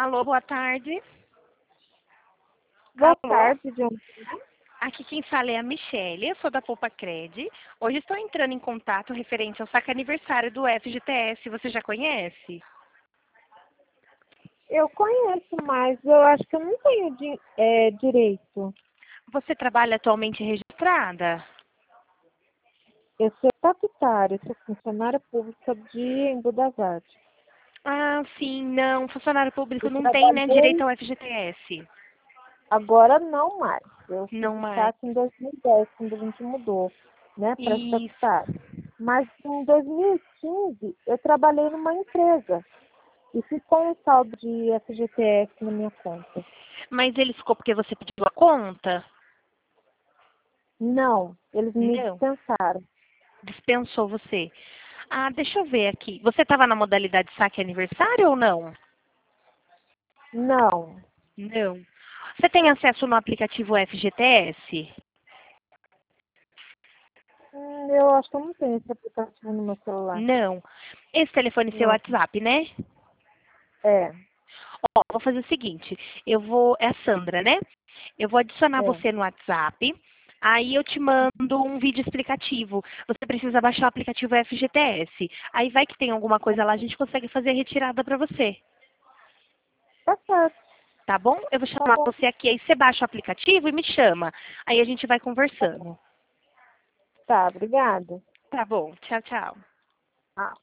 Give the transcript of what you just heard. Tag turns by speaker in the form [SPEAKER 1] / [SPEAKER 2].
[SPEAKER 1] Alô, boa tarde.
[SPEAKER 2] Boa
[SPEAKER 1] Alô,
[SPEAKER 2] tarde, John.
[SPEAKER 1] aqui quem fala é a Michelle, eu sou da Poupa Cred. Hoje estou entrando em contato referente ao saque aniversário do FGTS, você já conhece?
[SPEAKER 2] Eu conheço, mas eu acho que eu não tenho direito.
[SPEAKER 1] Você trabalha atualmente registrada?
[SPEAKER 2] Eu sou estatutária, sou funcionária pública de Embu das Artes.
[SPEAKER 1] Ah, sim, não, funcionário público
[SPEAKER 2] Eu
[SPEAKER 1] não tem, né, direito
[SPEAKER 2] trabalhei,
[SPEAKER 1] ao FGTS.
[SPEAKER 2] agora não mais. Eu fiz
[SPEAKER 1] Não
[SPEAKER 2] o
[SPEAKER 1] mais.
[SPEAKER 2] saque em 2010, quando a gente mudou, né, para
[SPEAKER 1] Isso.
[SPEAKER 2] estatutária. Mas em 2015, eu trabalhei numa empresa e ficou um saldo de FGTS na minha conta.
[SPEAKER 1] Mas ele ficou porque você pediu a conta?
[SPEAKER 2] Não, eles me
[SPEAKER 1] Não.
[SPEAKER 2] dispensaram.
[SPEAKER 1] Dispensou você. Ah, deixa eu ver aqui. Você estava na modalidade saque aniversário ou não?
[SPEAKER 2] Não.
[SPEAKER 1] Não. Você tem acesso no aplicativo FGTS?
[SPEAKER 2] Eu acho que eu não tenho esse aplicativo no meu celular.
[SPEAKER 1] Não. Esse telefone é seu
[SPEAKER 2] Não.
[SPEAKER 1] WhatsApp, né?
[SPEAKER 2] É,
[SPEAKER 1] Ó, vou fazer o seguinte, é a Sandra, né? Eu vou adicionar
[SPEAKER 2] é.
[SPEAKER 1] você no WhatsApp, aí eu te mando um vídeo explicativo. Você precisa baixar o aplicativo FGTS. Aí vai que tem alguma coisa lá, a gente consegue fazer a retirada para você.
[SPEAKER 2] Tá certo.
[SPEAKER 1] Tá bom? Eu vou
[SPEAKER 2] Tá
[SPEAKER 1] chamar
[SPEAKER 2] bom.
[SPEAKER 1] você aqui, aí você baixa o aplicativo e me chama. Aí a gente vai conversando.
[SPEAKER 2] Tá, obrigada.
[SPEAKER 1] Tá bom, tchau, tchau.
[SPEAKER 2] Ah.